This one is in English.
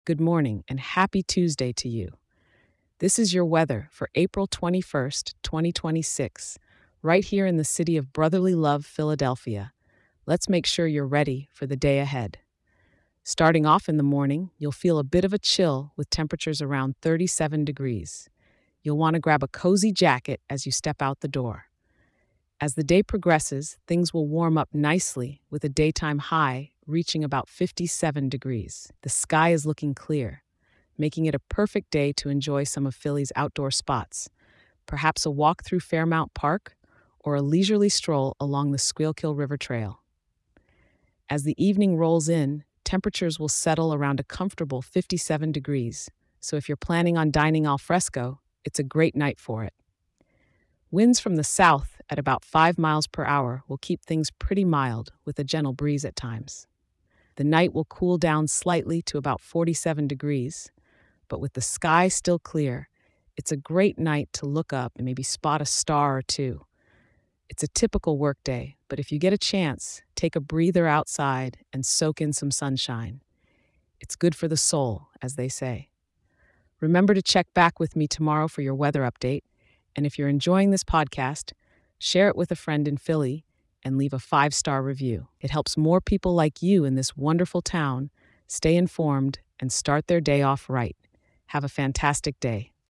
good morning, and happy Tuesday to you. This is your weather for April 21st, 2026, right here in the city of brotherly love, Philadelphia. Let's make sure you're ready for the day ahead. Starting off in the morning, you'll feel a bit of a chill with temperatures around 37 degrees. You'll want to grab a cozy jacket as you step out the door. As the day progresses, things will warm up nicely with a daytime high reaching about 57 degrees. The sky is looking clear, making it a perfect day to enjoy some of Philly's outdoor spots, perhaps a walk through Fairmount Park or a leisurely stroll along the Schuylkill River Trail. As the evening rolls in, temperatures will settle around a comfortable 57 degrees, so if you're planning on dining al fresco, it's a great night for it. Winds from the south at about 5 miles per hour will keep things pretty mild with a gentle breeze at times. The night will cool down slightly to about 47 degrees, but with the sky still clear, it's a great night to look up and maybe spot a star or two. It's a typical workday, but if you get a chance, take a breather outside and soak in some sunshine. It's good for the soul, as they say. Remember to check back with me tomorrow for your weather update. And if you're enjoying this podcast, share it with a friend in Philly and leave a 5-star review. It helps more people like you in this wonderful town stay informed and start their day off right. Have a fantastic day.